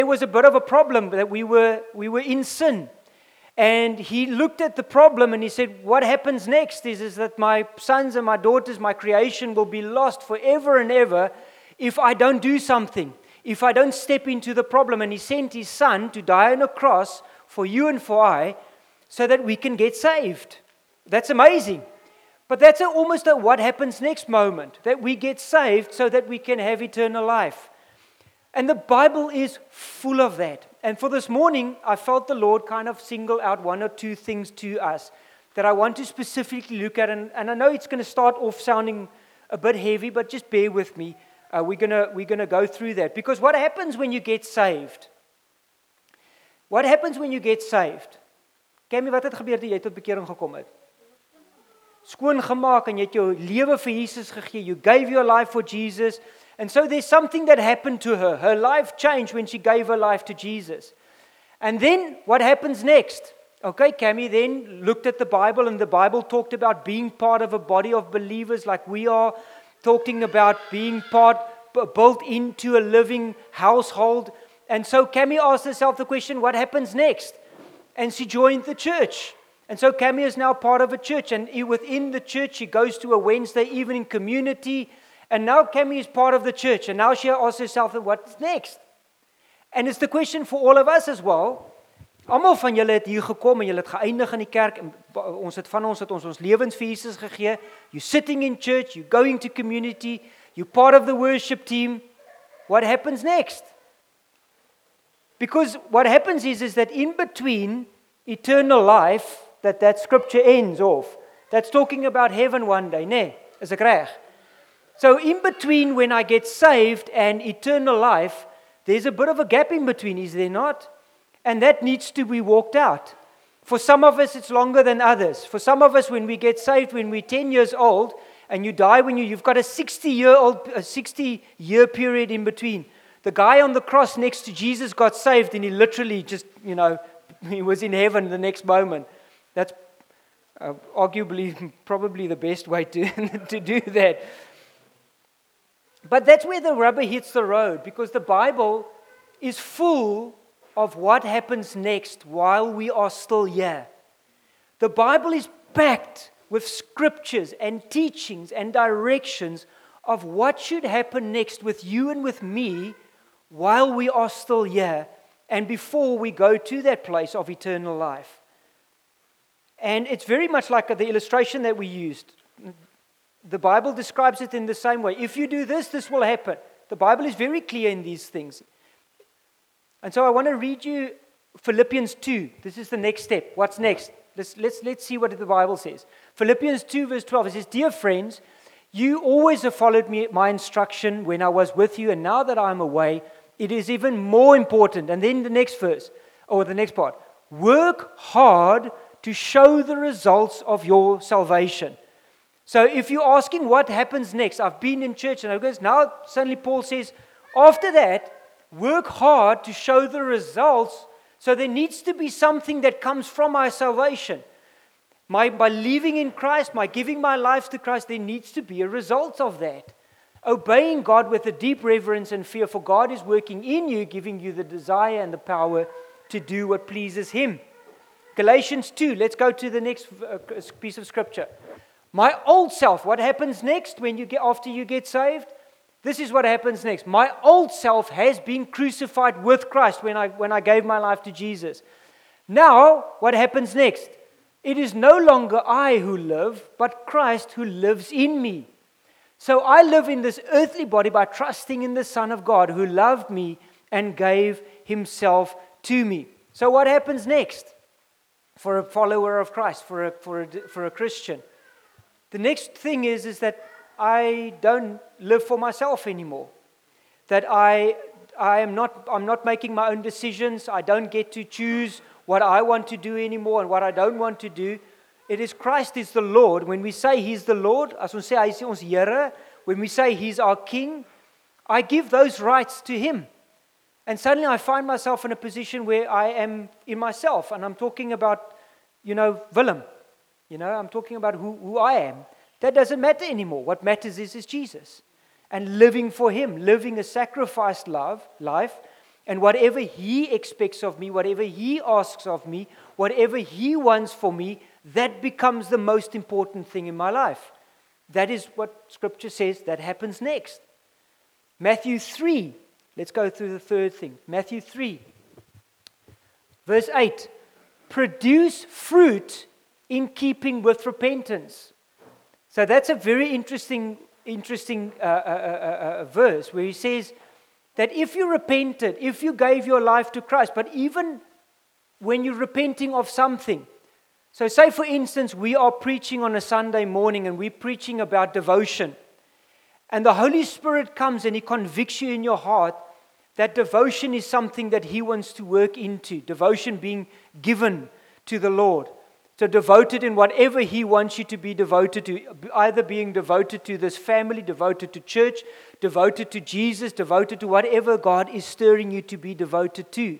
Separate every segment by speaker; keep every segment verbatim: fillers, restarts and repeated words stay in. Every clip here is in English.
Speaker 1: There was a bit of a problem that we were we were in sin. And he looked at the problem and he said, what happens next is, is that my sons and my daughters, my creation will be lost forever and ever if I don't do something, if I don't step into the problem. And he sent his son to die on a cross for you and for I so that we can get saved. That's amazing. But that's a, almost a what happens next moment, that we get saved so that we can have eternal life. And the Bible is full of that. And for this morning, I felt the Lord kind of single out one or two things to us that I want to specifically look at. And, and I know it's going to start off sounding a bit heavy, but just bear with me. Uh, we're going to we're going to go through that. Because what happens when you get saved? What happens when you get saved? Cammy, wat het gebeur toe jy tot bekering gekom het? Skoon gemaak en jy het jou lewe vir Jesus gegee. You gave your life for Jesus. And so there's something that happened to her. Her life changed when she gave her life to Jesus. And then what happens next? Okay, Cammy then looked at the Bible, and the Bible talked about being part of a body of believers like we are, talking about being part, built into a living household. And so Cammy asked herself the question, what happens next? And she joined the church. And so Cammy is now part of a church. And within the church, she goes to a Wednesday evening community. And now Cammy is part of the church. And now she asks herself, what's next? And it's the question for all of us as well. Almal van julle het hier gekom en julle het geëindig in die kerk. En ons het van ons het ons ons lewens vir Jesus gegee. You're sitting in church, you're going to community, you're part of the worship team. What happens next? Because what happens is, is that in between eternal life, that that scripture ends off. That's talking about heaven one day, nee, is ek reg? So in between when I get saved and eternal life, there's a bit of a gap in between, is there not? And that needs to be walked out. For some of us, it's longer than others. For some of us, when we get saved, when we're ten years old, and you die when you, you've got a sixty-year-old, a sixty-year period in between. The guy on the cross next to Jesus got saved, and he literally just, you know, he was in heaven the next moment. That's uh, arguably probably the best way to, to do that. But that's where the rubber hits the road, because the Bible is full of what happens next while we are still here. The Bible is packed with scriptures and teachings and directions of what should happen next with you and with me while we are still here and before we go to that place of eternal life. And it's very much like the illustration that we used. The Bible describes it in the same way. If you do this, this will happen. The Bible is very clear in these things. And so I want to read you Philippians two. This is the next step. What's next? Let's, let's, let's see what the Bible says. Philippians two verse twelve. It says, "Dear friends, you always have followed me, my instruction when I was with you, and now that I'm away, it is even more important." And then the next verse, or the next part. "Work hard to show the results of your salvation." So if you're asking what happens next, I've been in church and I go, now suddenly Paul says, after that, work hard to show the results. So there needs to be something that comes from my salvation. My, by believing in Christ, my giving my life to Christ, there needs to be a result of that. Obeying God with a deep reverence and fear, for God is working in you, giving you the desire and the power to do what pleases Him. Galatians two, let's go to the next piece of scripture. My old self, what happens next when you get after you get saved? This is what happens next. My old self has been crucified with Christ when I when I gave my life to Jesus. Now, what happens next? It is no longer I who live, but Christ who lives in me. So I live in this earthly body by trusting in the Son of God who loved me and gave Himself to me. So what happens next for a follower of Christ, for a for a, for a Christian? The next thing is, is that I don't live for myself anymore. That I I am not I'm not making my own decisions. I don't get to choose what I want to do anymore and what I don't want to do. It is Christ is the Lord. When we say He's the Lord, as ons sê hy is ons Here, when we say He's our King, I give those rights to Him. And suddenly I find myself in a position where I am in myself, and I'm talking about, you know, Willem. You know, I'm talking about who, who I am. That doesn't matter anymore. What matters is, is Jesus. And living for Him, living a sacrificed love, life, And whatever He expects of me, whatever He asks of me, whatever He wants for me, that becomes the most important thing in my life. That is what Scripture says that happens next. Matthew three. Let's go through the third thing. Matthew three. Verse eight. Produce fruit in keeping with repentance. So that's a very interesting, interesting uh, uh, uh, uh, verse where he says that if you repented, if you gave your life to Christ, but even when you're repenting of something. So say for instance, we are preaching on a Sunday morning and we're preaching about devotion. And the Holy Spirit comes and He convicts you in your heart that devotion is something that He wants to work into. Devotion being given to the Lord. So devoted in whatever He wants you to be devoted to. Either being devoted to this family, devoted to church, devoted to Jesus, devoted to whatever God is stirring you to be devoted to.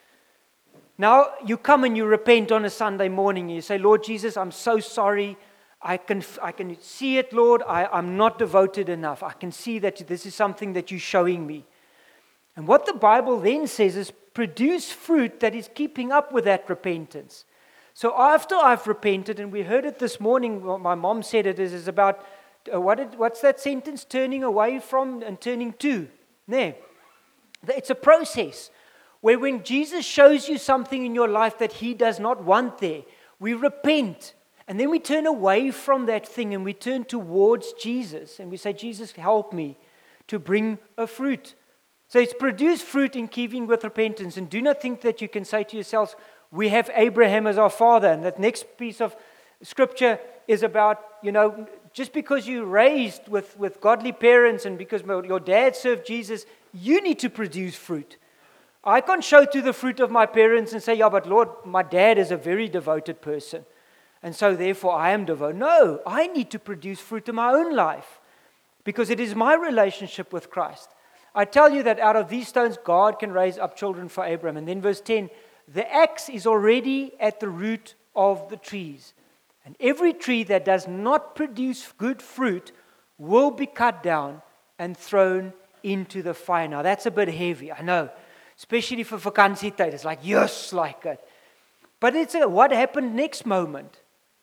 Speaker 1: Now you come and you repent on a Sunday morning. And you say, Lord Jesus, I'm so sorry. I can I can see it, Lord. I, I'm not devoted enough. I can see that this is something that you're showing me. And what the Bible then says is produce fruit that is keeping up with that repentance. So after I've repented, and we heard it this morning, my mom said it, is, is about, uh, what it, what's that sentence? Turning away from and turning to. No. It's a process where when Jesus shows you something in your life that He does not want there, we repent. And then we turn away from that thing and we turn towards Jesus. And we say, Jesus, help me to bring a fruit. So it's produce fruit in keeping with repentance. And do not think that you can say to yourselves, we have Abraham as our father. And that next piece of scripture is about, you know, just because you're raised with, with godly parents and because your dad served Jesus, you need to produce fruit. I can't show to the fruit of my parents and say, yeah, but Lord, my dad is a very devoted person. And so therefore I am devoted. No, I need to produce fruit in my own life because it is my relationship with Christ. I tell you that out of these stones, God can raise up children for Abraham. And then verse ten, the axe is already at the root of the trees. And every tree that does not produce good fruit will be cut down and thrown into the fire. Now that's a bit heavy, I know. Especially for vakansietyd. It's like, yes, like it. But it's a, what happened next moment.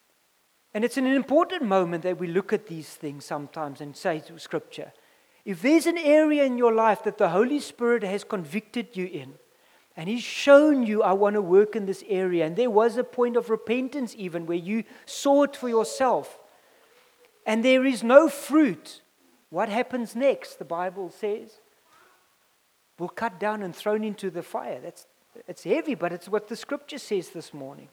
Speaker 1: And it's an important moment that we look at these things sometimes and say to Scripture. If there's an area in your life that the Holy Spirit has convicted you in, and He's shown you, I want to work in this area, and there was a point of repentance even where you saw it for yourself, and there is no fruit, what happens next? The Bible says, we'll cut down and thrown into the fire. That's it's heavy, but it's what the Scripture says this morning.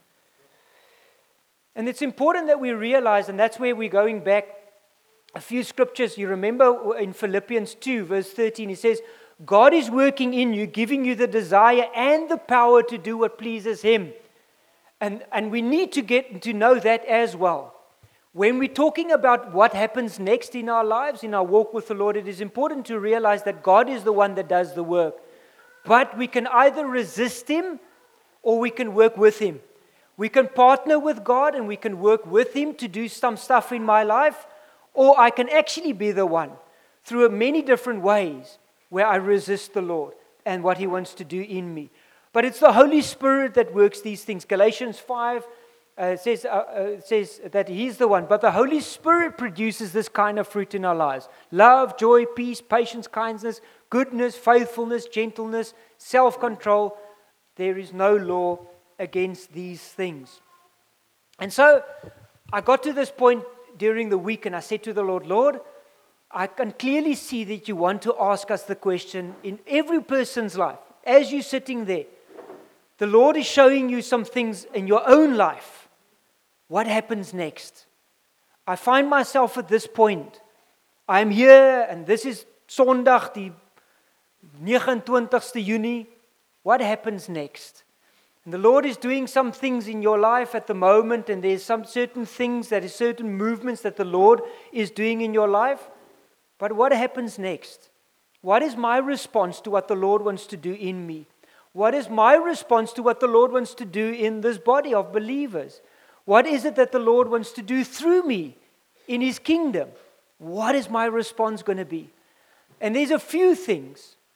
Speaker 1: And it's important that we realize, and that's where we're going back a few scriptures. You remember in Philippians two, verse thirteen, it says, God is working in you, giving you the desire and the power to do what pleases Him. And, and we need to get to know that as well. When we're talking about what happens next in our lives, in our walk with the Lord, it is important to realize that God is the one that does the work. But we can either resist Him or we can work with Him. We can partner with God and we can work with Him to do some stuff in my life, or I can actually be the one through many different ways where I resist the Lord and what He wants to do in me. But it's the Holy Spirit that works these things. Galatians five uh, says, uh, uh, says that He's the one. But the Holy Spirit produces this kind of fruit in our lives. Love, joy, peace, patience, kindness, goodness, faithfulness, gentleness, self-control. There is no law against these things. And so I got to this point during the week and I said to the Lord, Lord, I can clearly see that you want to ask us the question in every person's life. As you're sitting there, the Lord is showing you some things in your own life. What happens next? I find myself at this point. I'm here and this is Sondag, die negenentwintigste Junie. What happens next? And the Lord is doing some things in your life at the moment, and there's some certain things, that is certain movements that the Lord is doing in your life. But what happens next? What is my response to what the Lord wants to do in me? What is my response to what the Lord wants to do in this body of believers? What is it that the Lord wants to do through me in His kingdom? What is my response going to be? And there's a few things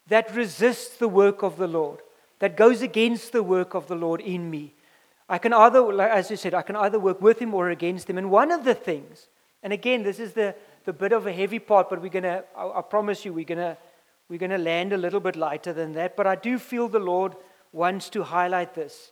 Speaker 1: that resists the work of the Lord, that goes against the work of the Lord in me. I can either, like as you said, I can either work with Him or against Him. And one of the things, and again, this is the, the bit of a heavy part, but we're going to, I, I promise you, we're going to we're going to land a little bit lighter than that. But I do feel the Lord wants to highlight this.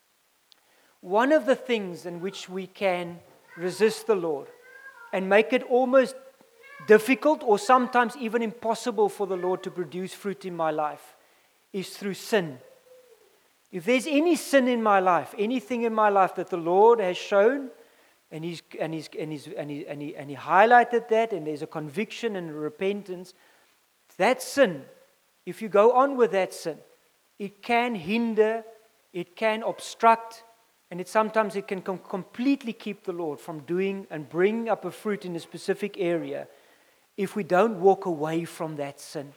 Speaker 1: One of the things in which we can resist the Lord and make it almost difficult or sometimes even impossible for the Lord to produce fruit in my life is through sin. If there's any sin in my life, anything in my life that the Lord has shown, and He's and He's and He's and He and He, and he highlighted that, and there's a conviction and a repentance, that sin, if you go on with that sin, it can hinder, it can obstruct, and it sometimes it can com- completely keep the Lord from doing and bringing up a fruit in a specific area if we don't walk away from that sin.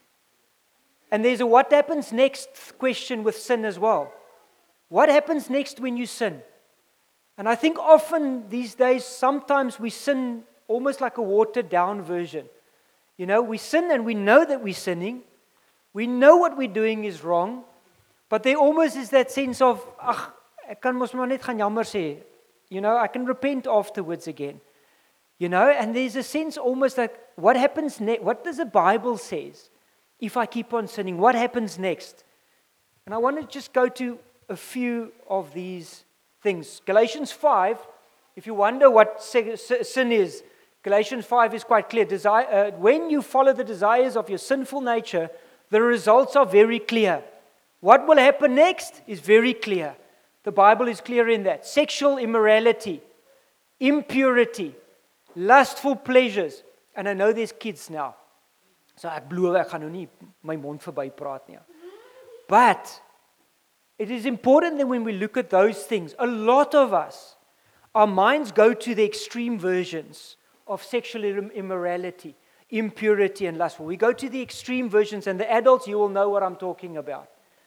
Speaker 1: And there's a what happens next question with sin as well. What happens next when you sin? And I think often these days, sometimes we sin almost like a watered down version. You know, we sin and we know that we're sinning. We know what we're doing is wrong. But there almost is that sense of, ach, ek kan mos maar net gaan jammer sê. You know, I can repent afterwards again. You know, and there's a sense almost like, what happens next? What does the Bible says? If I keep on sinning, what happens next? And I want to just go to a few of these things. Galatians five, if you wonder what sin is, Galatians five is quite clear. Desire, uh, when you follow the desires of your sinful nature, the results are very clear. What will happen next is very clear. The Bible is clear in that. Sexual immorality, impurity, lustful pleasures. And I know there's kids now. So ek beloof ek gaan nou nie my mond verby praat nie. But it is important that when we look at those things, a lot of us, our minds go to the extreme versions of sexual immorality, impurity, and lustful. We go to the extreme versions, and the adults, you will know what I'm talking about.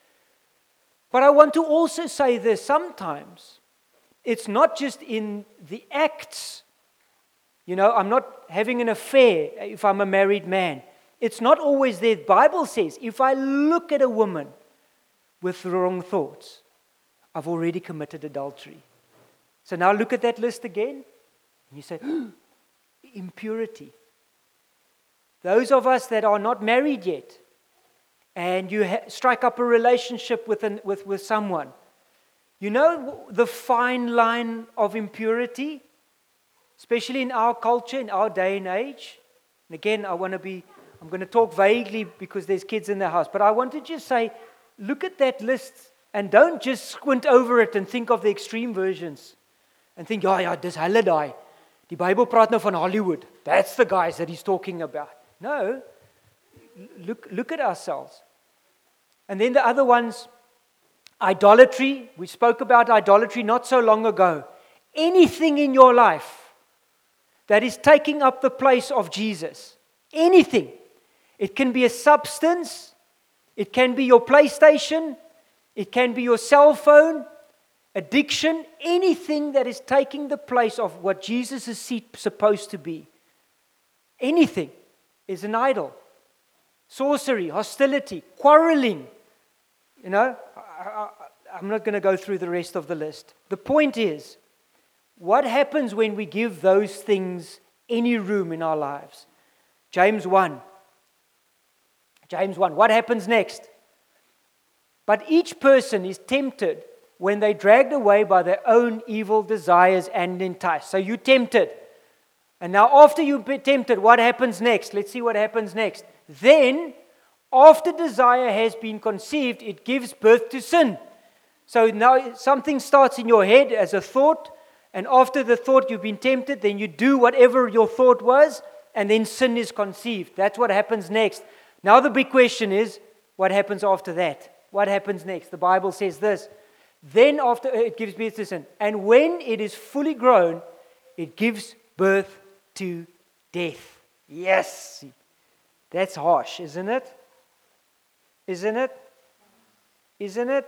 Speaker 1: But I want to also say this, sometimes it's not just in the acts. You know, I'm not having an affair if I'm a married man. It's not always there. The Bible says, if I look at a woman with wrong thoughts, I've already committed adultery. So now look at that list again. And you say, oh, impurity. Those of us that are not married yet, and you ha- strike up a relationship with, an, with, with someone, you know the fine line of impurity, especially in our culture, in our day and age. And again, I want to be, I'm going to talk vaguely because there's kids in the house, but I want to just say, look at that list and don't just squint over it and think of the extreme versions and think, ja, ja, dis hulle daai. Die Bible praat nou van Hollywood. That's the guys that he's talking about. No, look, look at ourselves. And then the other ones, idolatry. We spoke about idolatry not so long ago. Anything in your life that is taking up the place of Jesus. Anything. It can be a substance. It can be your PlayStation. It can be your cell phone. Addiction. Anything that is taking the place of what Jesus is supposed to be. Anything is an idol. Sorcery, hostility, quarreling. You know, I, I, I'm not going to go through the rest of the list. The point is, what happens when we give those things any room in our lives? James one. James one. What happens next? But each person is tempted when they're dragged away by their own evil desires and enticed. So you're tempted. And now after you've been tempted, what happens next? Let's see what happens next. Then, after desire has been conceived, it gives birth to sin. So now something starts in your head as a thought, and after the thought you've been tempted, then you do whatever your thought was, and then sin is conceived. That's what happens next. Now the big question is, what happens after that? What happens next? The Bible says this. Then after it gives birth to sin. And when it is fully grown, it gives birth to death. Yes. That's harsh, isn't it? Isn't it? Isn't it?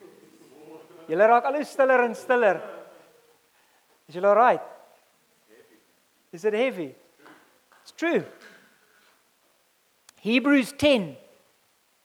Speaker 1: Julle raak al hoe stiller en stiller. Is julle all right? Is it heavy? It's true. Hebrews ten.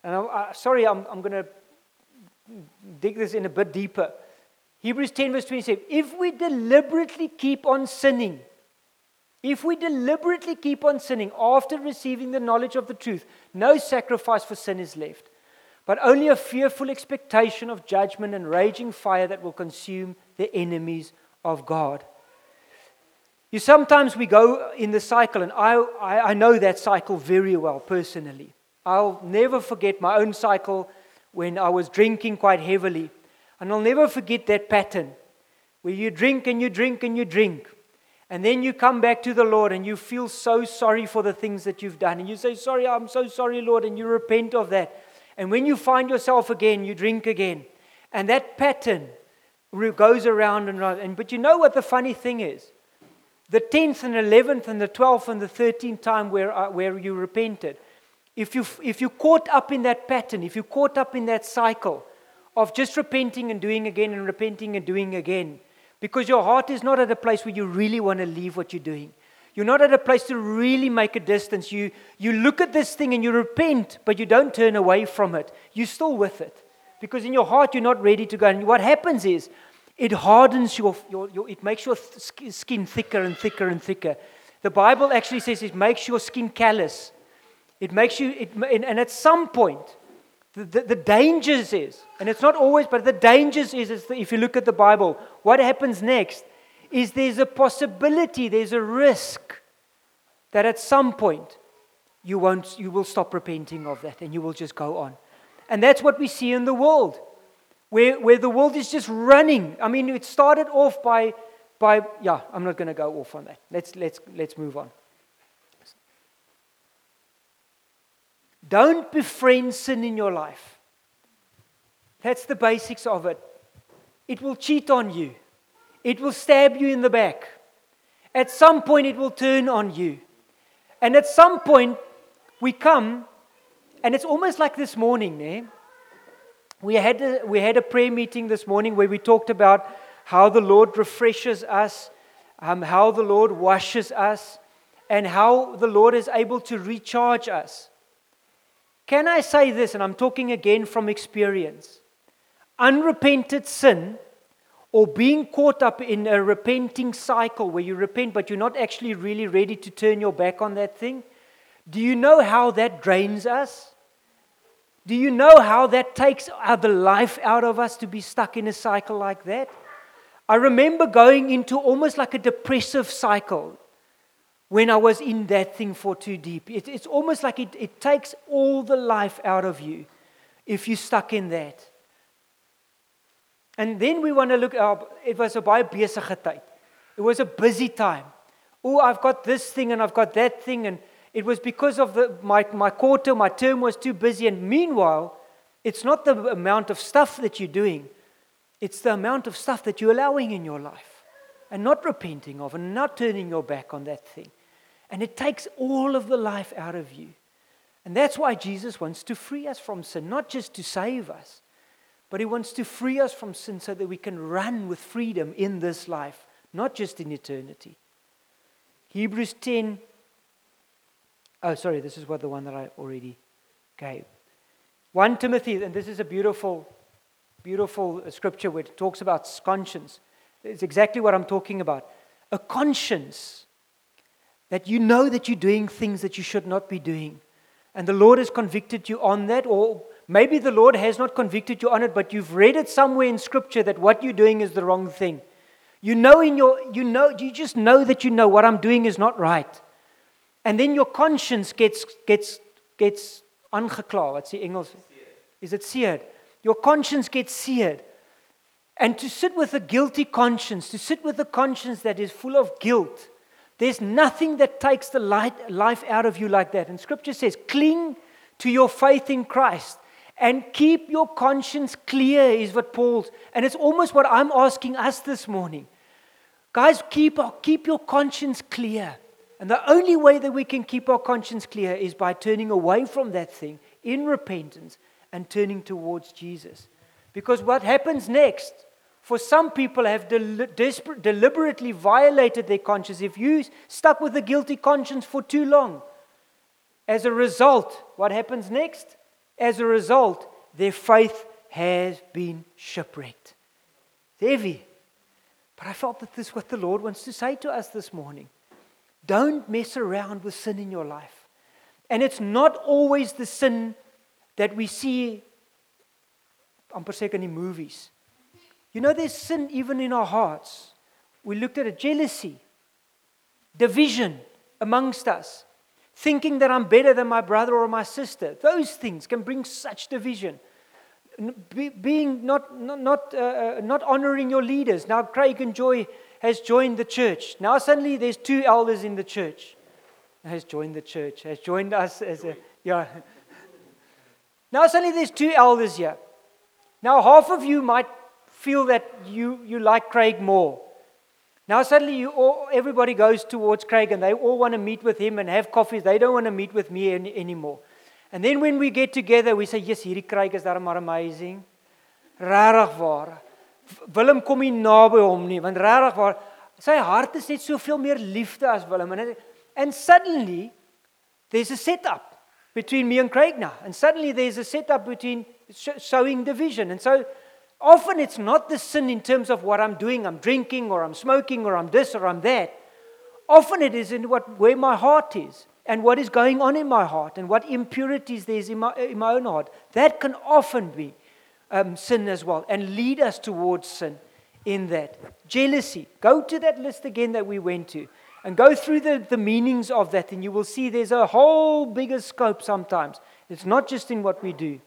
Speaker 1: And I'm, uh, sorry, I'm, I'm going to dig this in a bit deeper. Hebrews ten verse twenty-seven, if we deliberately keep on sinning, if we deliberately keep on sinning after receiving the knowledge of the truth, no sacrifice for sin is left, but only a fearful expectation of judgment and raging fire that will consume the enemies of God. You sometimes we go in the cycle, and I, I, I know that cycle very well personally. I'll never forget my own cycle when I was drinking quite heavily. And I'll never forget that pattern where you drink and you drink and you drink. And then you come back to the Lord and you feel so sorry for the things that you've done. And you say, sorry, I'm so sorry, Lord. And you repent of that. And when you find yourself again, you drink again. And that pattern goes around and around. And, but you know what the funny thing is? The tenth and eleventh and the twelfth and the thirteenth time where, uh, where you repented, if you if you caught up in that pattern, if you caught up in that cycle of just repenting and doing again and repenting and doing again, because your heart is not at a place where you really want to leave what you're doing. You're not at a place to really make a distance. You, you look at this thing and you repent, but you don't turn away from it. You're still with it. Because in your heart, you're not ready to go. And what happens is, it hardens your, your, your it makes your th- skin thicker and thicker and thicker. The Bible actually says it makes your skin callous. It makes you, it, and, and at some point, the, the, the dangers is, and it's not always, but the dangers is, is that if you look at the Bible, what happens next is there's a possibility, there's a risk that at some point you won't, you will stop repenting of that and you will just go on. And that's what we see in the world. Where, where the world is just running. I mean, it started off by, by yeah, I'm not going to go off on that. Let's, let's, let's move on. Don't befriend sin in your life. That's the basics of it. It will cheat on you. It will stab you in the back. At some point, it will turn on you. And at some point, we come, and it's almost like this morning, eh? We had a, we had a prayer meeting this morning where we talked about how the Lord refreshes us, um, how the Lord washes us, and how the Lord is able to recharge us. Can I say this, and I'm talking again from experience, unrepented sin or being caught up in a repenting cycle where you repent but you're not actually really ready to turn your back on that thing, do you know how that drains us? Do you know how that takes the life out of us to be stuck in a cycle like that? I remember going into almost like a depressive cycle when I was in that thing for too deep. It, it's almost like it, it takes all the life out of you if you're stuck in that. And then we want to look, uh, it was a baie besige tyd. It was a busy time. Oh, I've got this thing and I've got that thing, and it was because of the, my, my quarter, my term was too busy. And meanwhile, it's not the amount of stuff that you're doing. It's the amount of stuff that you're allowing in your life and not repenting of and not turning your back on that thing. And it takes all of the life out of you. And that's why Jesus wants to free us from sin, not just to save us, but He wants to free us from sin so that we can run with freedom in this life, not just in eternity. Hebrews ten. Oh, sorry, this is what the one that I already gave. First Timothy, and this is a beautiful, beautiful scripture where it talks about conscience. It's exactly what I'm talking about. A conscience that you know that you're doing things that you should not be doing. And the Lord has convicted you on that, or maybe the Lord has not convicted you on it, but you've read it somewhere in scripture that what you're doing is the wrong thing. You know in your, you know, you just know that you know what I'm doing is not right. And then your conscience gets gets gets aangekla. What's the Engels? Is it seared? Your conscience gets seared. And to sit with a guilty conscience, to sit with a conscience that is full of guilt, there's nothing that takes the light, life out of you like that. And Scripture says, cling to your faith in Christ and keep your conscience clear is what Paul's, and it's almost what I'm asking us this morning. Guys, keep, keep your conscience clear. And the only way that we can keep our conscience clear is by turning away from that thing in repentance and turning towards Jesus. Because what happens next, for some people have del- desper- deliberately violated their conscience. If you stuck with a guilty conscience for too long, as a result, what happens next? As a result, their faith has been shipwrecked. It's heavy. But I felt that this is what the Lord wants to say to us this morning. Don't mess around with sin in your life. And it's not always the sin that we see, amper seker in the movies. You know, there's sin even in our hearts. We looked at it, jealousy, division amongst us, thinking that I'm better than my brother or my sister. Those things can bring such division. Be, being not not not, uh, not honoring your leaders. Now Craig and Joy has joined the church. Now suddenly there's two elders in the church. Has joined the church. Has joined us as a yeah. Now suddenly there's two elders here. Now half of you might feel that you you like Craig more. Now suddenly you all, everybody goes towards Craig and they all want to meet with him and have coffees. They don't want to meet with me any, anymore. And then when we get together, we say, yes, hierdie Craig is daar maar amazing. Rarig waar. Willem kom nie naby hom nie, want rarig waar, sy hart is net soveel meer liefde as Willem. And, and suddenly, there's a setup between me and Craig now. And suddenly there's a setup between sowing division. And so often it's not the sin in terms of what I'm doing. I'm drinking or I'm smoking or I'm this or I'm that. Often it is in what where my heart is and what is going on in my heart and what impurities there's in my, in my own heart. That can often be um, sin as well and lead us towards sin in that. Jealousy. Go to that list again that we went to and go through the, the meanings of that and you will see there's a whole bigger scope sometimes. It's not just in what we do.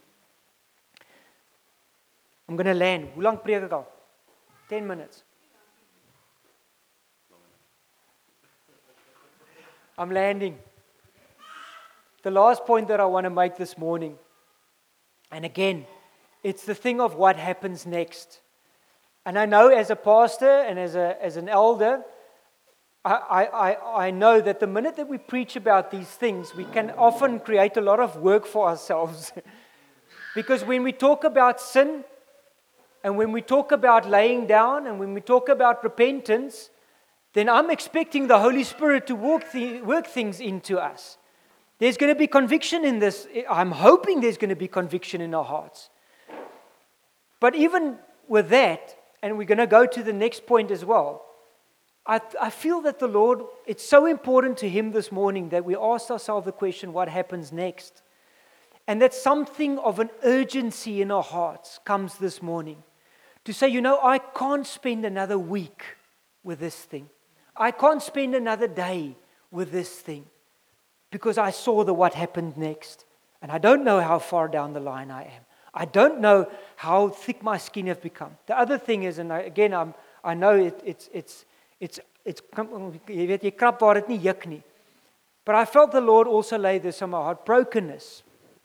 Speaker 1: I'm going to land. Hoe lang preek ek al? ten minutes. I'm landing. The last point that I want to make this morning, and again, it's the thing of what happens next. And I know as a pastor and as a as an elder, I, I, I know that the minute that we preach about these things, we can often create a lot of work for ourselves. Because when we talk about sin, and when we talk about laying down, and when we talk about repentance, then I'm expecting the Holy Spirit to work, the, work things into us. There's going to be conviction in this. I'm hoping there's going to be conviction in our hearts. But even with that, and we're going to go to the next point as well, I, I feel that the Lord, it's so important to Him this morning that we ask ourselves the question, what happens next? And that something of an urgency in our hearts comes this morning. To say, you know, I can't spend another week with this thing. I can't spend another day with this thing. Because I saw the what happened next. And I don't know how far down the line I am. I don't know how thick my skin have become. The other thing is, and I, again, I'm, I know it, it's, it's, it's, it's, jy weet, jy krap waar dit nie juk nie. But I felt the Lord also lay this on my heart. Brokenness.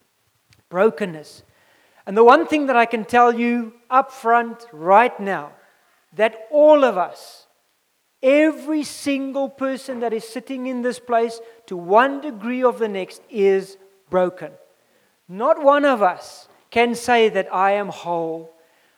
Speaker 1: Brokenness. And the one thing that I can tell you up front right now, that all of us, every single person that is sitting in this place, to one degree or the next, is broken. Not one of us can say that I am whole,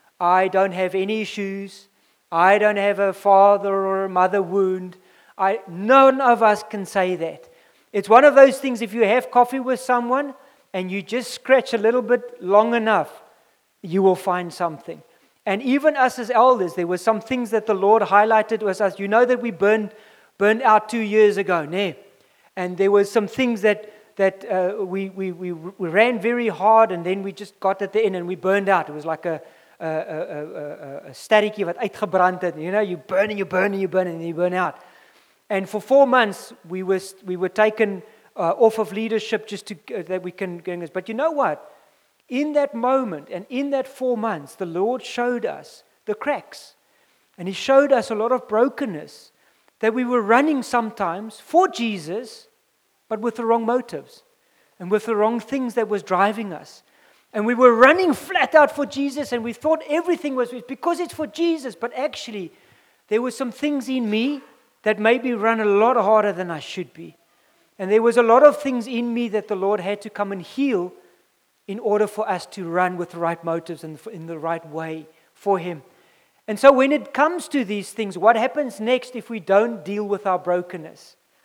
Speaker 1: I don't have any issues, I don't have a father or a mother wound. I, none of us can say that. It's one of those things, if you have coffee with someone, and you just scratch a little bit long enough, you will find something. And even us as elders, there were some things that the Lord highlighted to us. You know that we burned, burned out two years ago, ne? And there were some things that that uh, we, we we we ran very hard, and then we just got at the end and we burned out. It was like a a a, a, a statiekie wat uitgebrand het. You know, you burn and you burn and you burn and you burn out. And for four months, we were we were taken uh, off of leadership just to uh, that we can go this. But you know what? In that moment and in that four months, the Lord showed us the cracks. And He showed us a lot of brokenness. That we were running sometimes for Jesus, but with the wrong motives. And with the wrong things that was driving us. And we were running flat out for Jesus, and we thought everything was because it's for Jesus. But actually, there were some things in me that made me run a lot harder than I should be. And there was a lot of things in me that the Lord had to come and heal in order for us to run with the right motives and in the right way for Him. And so when it comes to these things, what happens next if we don't deal with our brokenness?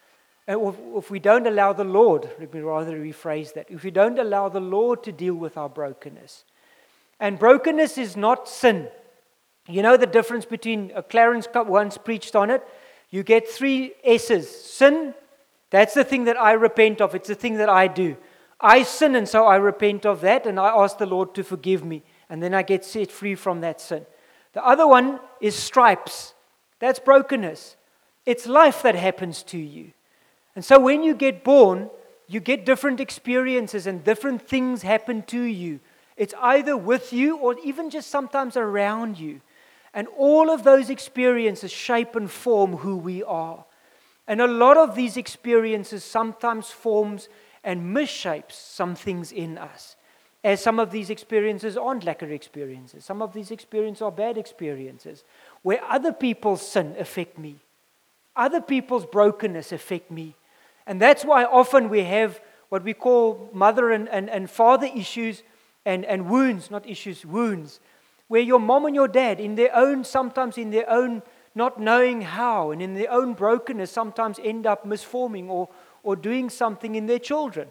Speaker 1: Or if we don't allow the Lord, let me rather rephrase that, if we don't allow the Lord to deal with our brokenness. And brokenness is not sin. You know the difference between, uh, Clarence once preached on it, you get three S's. Sin, that's the thing that I repent of, it's the thing that I do. I sin, and so I repent of that, and I ask the Lord to forgive me, and then I get set free from that sin. The other one is stripes. That's brokenness. It's life that happens to you. And so when you get born, you get different experiences and different things happen to you. It's either with you or even just sometimes around you. And all of those experiences shape and form who we are. And a lot of these experiences sometimes forms and misshapes some things in us. As some of these experiences aren't lacquer experiences. Some of these experiences are bad experiences. Where other people's sin affect me. Other people's brokenness affect me. And that's why often we have what we call mother and, and, and father issues and, and wounds, not issues, wounds. Where your mom and your dad, in their own, sometimes in their own not knowing how, and in their own brokenness, sometimes end up misforming or, or doing something in their children.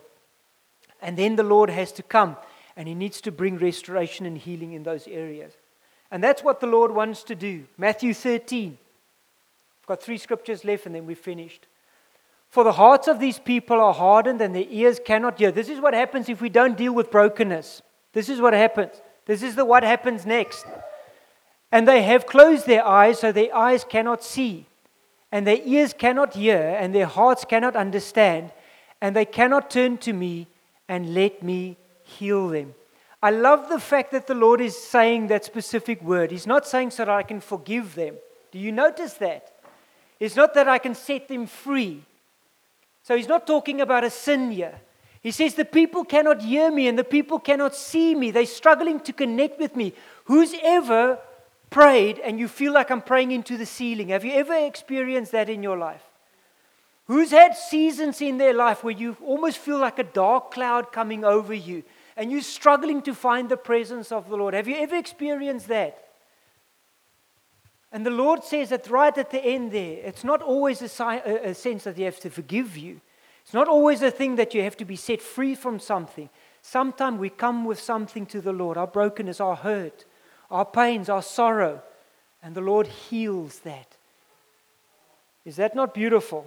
Speaker 1: And then the Lord has to come, and He needs to bring restoration and healing in those areas. And that's what the Lord wants to do. Matthew thirteen. I've got three scriptures left, and then we're finished. For the hearts of these people are hardened, and their ears cannot hear. This is what happens if we don't deal with brokenness. This is what happens. This is the what happens next. And they have closed their eyes, so their eyes cannot see. And their ears cannot hear, and their hearts cannot understand. And they cannot turn to me and let me heal them. I love the fact that the Lord is saying that specific word. He's not saying so that I can forgive them. Do you notice that? It's not that I can set them free. So He's not talking about a sin here. He says the people cannot hear me and the people cannot see me. They're struggling to connect with me. Who's ever prayed and you feel like I'm praying into the ceiling? Have you ever experienced that in your life? Who's had seasons in their life where you almost feel like a dark cloud coming over you and you're struggling to find the presence of the Lord? Have you ever experienced that? And the Lord says that right at the end there, it's not always a, si- a sense that He has to forgive you. It's not always a thing that you have to be set free from something. Sometimes we come with something to the Lord, our brokenness, our hurt, our pains, our sorrow, and the Lord heals that. Is that not beautiful?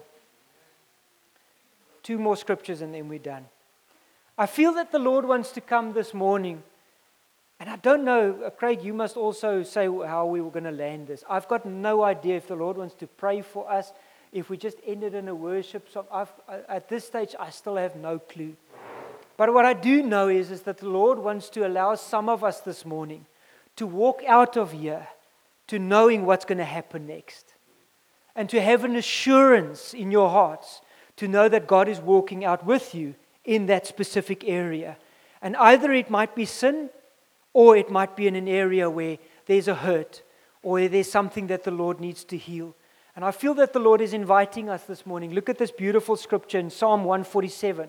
Speaker 1: Two more scriptures and then we're done. I feel that the Lord wants to come this morning. And I don't know, uh, Craig, you must also say how we were going to land this. I've got no idea if the Lord wants to pray for us, if we just ended in a worship song. I've, at this stage, I still have no clue. But what I do know is, is that the Lord wants to allow some of us this morning to walk out of here to knowing what's going to happen next. And to have an assurance in your hearts to know that God is walking out with you in that specific area. And either it might be sin, or it might be in an area where there's a hurt, or there's something that the Lord needs to heal. And I feel that the Lord is inviting us this morning. Look at this beautiful scripture in Psalm one forty-seven.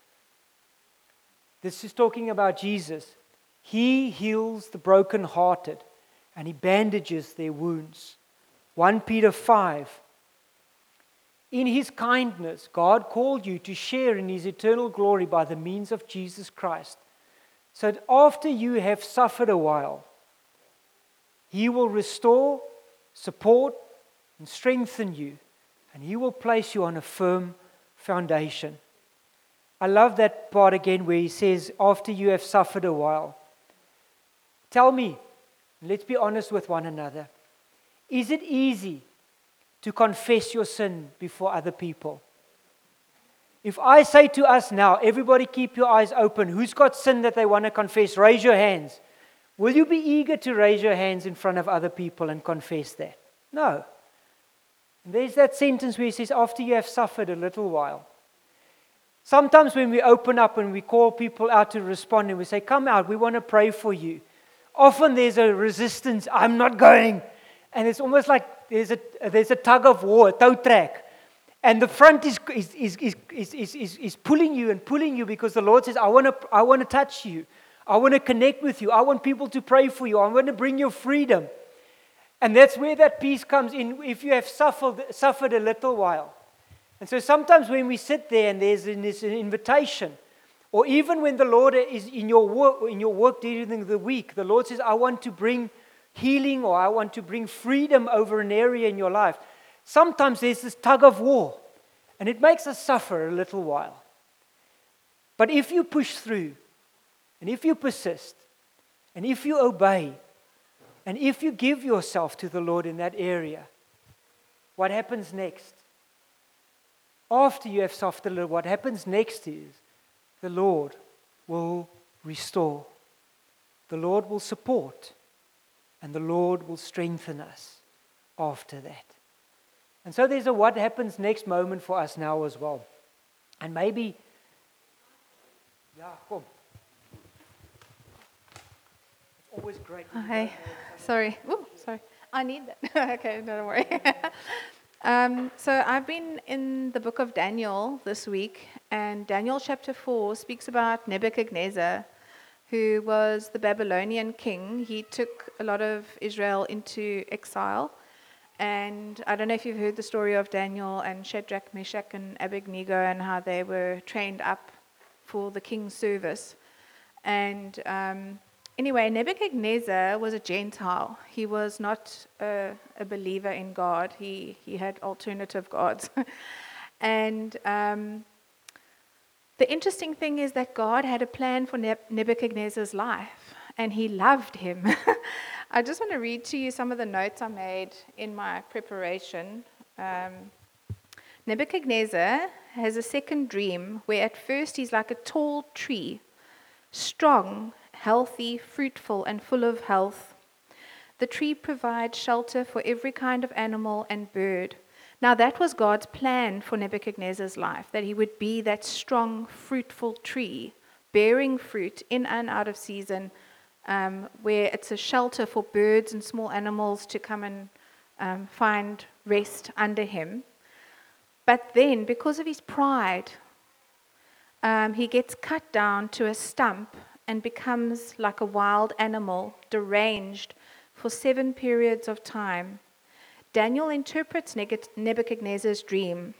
Speaker 1: This is talking about Jesus. He heals the brokenhearted, and He bandages their wounds. First Peter five. In His kindness, God called you to share in His eternal glory by the means of Jesus Christ. So that after you have suffered a while, He will restore, support, and strengthen you, and He will place you on a firm foundation. I love that part again where He says, after you have suffered a while. Tell me, let's be honest with one another, is it easy to confess your sin before other people? If I say to us now, everybody keep your eyes open, who's got sin that they want to confess? Raise your hands. Will you be eager to raise your hands in front of other people and confess that? No. And there's that sentence where He says, after you have suffered a little while. Sometimes when we open up and we call people out to respond and we say, come out, we want to pray for you. Often there's a resistance, I'm not going. And it's almost like there's a there's a tug of war, a tow track. And the front is is, is, is, is, is, is pulling you and pulling you because the Lord says, I want to I want to touch you. I want to connect with you. I want people to pray for you. I want to bring you freedom. And that's where that peace comes in. If you have suffered, suffered a little while, And so sometimes when we sit there and there's an, there's an invitation, or even when the Lord is in your work, in your work during the week, the Lord says, I want to bring healing, or I want to bring freedom over an area in your life. Sometimes there's this tug of war, and it makes us suffer a little while. But if you push through, and if you persist, and if you obey, and if you give yourself to the Lord in that area, what happens next? After you have suffered a little, what happens next is the Lord will restore. The Lord will support. And the Lord will strengthen us after that. And so there's a what happens next moment for us now as well. And maybe, yeah, come. It's always great.
Speaker 2: Hi. Sorry. Ooh, sorry. I need that. Okay, don't worry. um, so I've been in the book of Daniel this week, and Daniel chapter four speaks about Nebuchadnezzar, who was the Babylonian king. He took a lot of Israel into exile. And I don't know if you've heard the story of Daniel and Shadrach, Meshach, and Abednego, and how they were trained up for the king's service. And um, anyway, Nebuchadnezzar was a Gentile. He was not a, a believer in God. He, he had alternative gods. and... Um, The interesting thing is that God had a plan for Nebuchadnezzar's life, and he loved him. I just want to read to you some of the notes I made in my preparation. Um, Nebuchadnezzar has a second dream where at first he's like a tall tree, strong, healthy, fruitful, and full of health. The tree provides shelter for every kind of animal and bird. Now that was God's plan for Nebuchadnezzar's life, that he would be that strong, fruitful tree, bearing fruit in and out of season, um, where it's a shelter for birds and small animals to come and um, find rest under him. But then, because of his pride, um, he gets cut down to a stump and becomes like a wild animal, deranged for seven periods of time. Daniel interprets Nebuchadnezzar's dream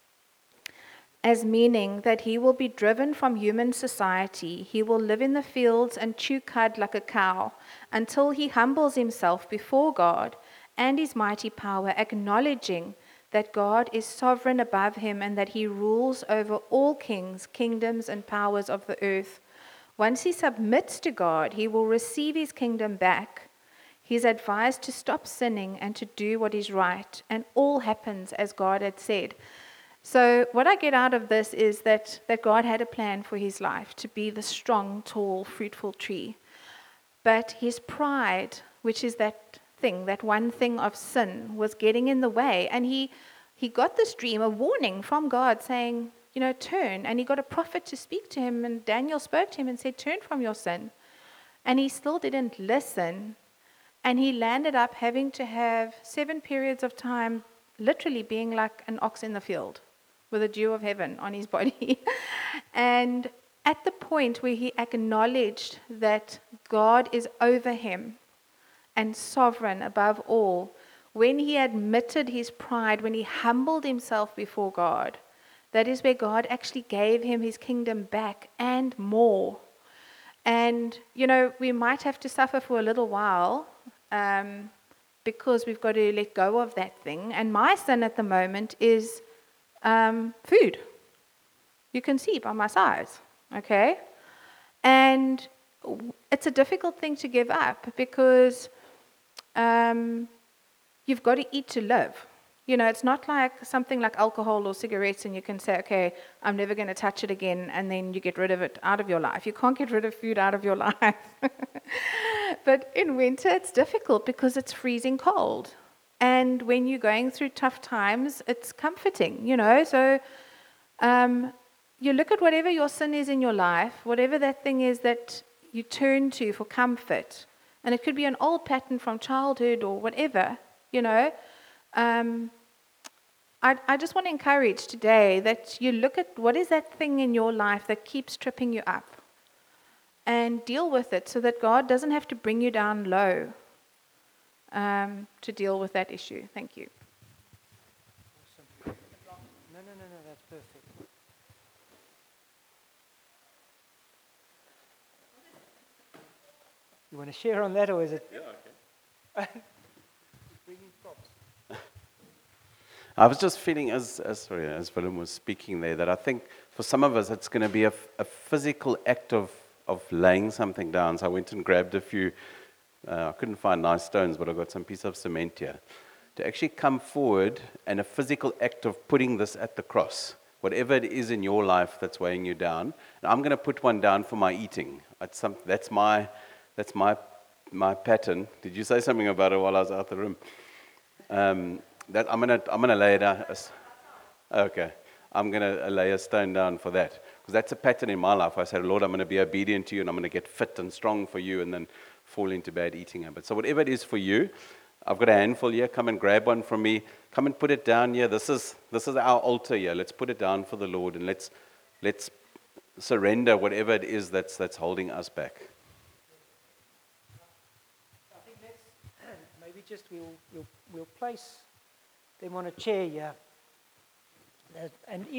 Speaker 2: as meaning that he will be driven from human society. He will live in the fields and chew cud like a cow until he humbles himself before God and his mighty power, acknowledging that God is sovereign above him and that he rules over all kings, kingdoms, and powers of the earth. Once he submits to God, he will receive his kingdom back. He's advised to stop sinning and to do what is right, and all happens as God had said. So what I get out of this is that, that God had a plan for his life, to be the strong, tall, fruitful tree. But his pride, which is that thing, that one thing of sin, was getting in the way. And he, he got this dream, a warning from God saying, you know, turn. And he got a prophet to speak to him, and Daniel spoke to him and said, turn from your sin. And he still didn't listen. And he landed up having to have seven periods of time literally being like an ox in the field with a dew of heaven on his body. And at the point where he acknowledged that God is over him and sovereign above all, when he admitted his pride, when he humbled himself before God, that is where God actually gave him his kingdom back and more. And, you know, we might have to suffer for a little while, Um, because we've got to let go of that thing. And my sin at the moment is um, food. You can see by my size, okay? And it's a difficult thing to give up because um, you've got to eat to live. You know, it's not like something like alcohol or cigarettes and you can say, okay, I'm never going to touch it again, and then you get rid of it out of your life. You can't get rid of food out of your life. But in winter, it's difficult because it's freezing cold. And when you're going through tough times, it's comforting, you know. So um, you look at whatever your sin is in your life, whatever that thing is that you turn to for comfort. And it could be an old pattern from childhood or whatever, you know. Um, I, I just want to encourage today that you look at what is that thing in your life that keeps tripping you up, and deal with it so that God doesn't have to bring you down low um, to deal with that issue. Thank you.
Speaker 1: Awesome. No, no, no, no. that's perfect. You want to share on that, or is it?
Speaker 3: Yeah, okay.
Speaker 1: Bringing props.
Speaker 3: I was just feeling, as as sorry, as Willem was speaking there, that I think for some of us it's going to be a, f- a physical act of of laying something down. So I went and grabbed a few. Uh, I couldn't find nice stones, but I got some piece of cement here. To actually come forward and a physical act of putting this at the cross, whatever it is in your life that's weighing you down. And I'm going to put one down for my eating. That's some, that's my that's my my pattern. Did you say something about it while I was out the room? Um, that I'm gonna I'm gonna lay it down. as- Okay, I'm gonna lay a stone down for that because that's a pattern in my life. I said, Lord, I'm gonna be obedient to you, and I'm gonna get fit and strong for you, and then fall into bad eating habits. So whatever it is for you, I've got a handful here. Come and grab one from me. Come and put it down here. This is this is our altar here. Let's put it down for the Lord, and let's let's surrender whatever it is that's that's holding us back.
Speaker 1: I think let's maybe just we'll we'll we'll place them on a chair here. That- and